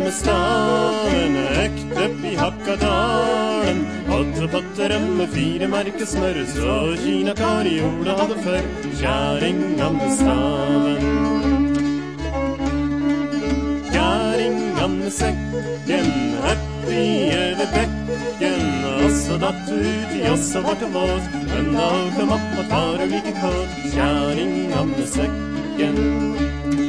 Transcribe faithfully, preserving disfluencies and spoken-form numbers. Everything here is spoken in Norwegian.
med staven, økt opp i Hakadalen. Åtte potter med fire merker smør, så Kina-Kari Ola hadde før. Kjæringa med staven. Kjæringa med sekken, oppi over bekken. Og så datt du ut i oss og vart våt, men da kom opp at var du like kåt. Kjæringa med sekken.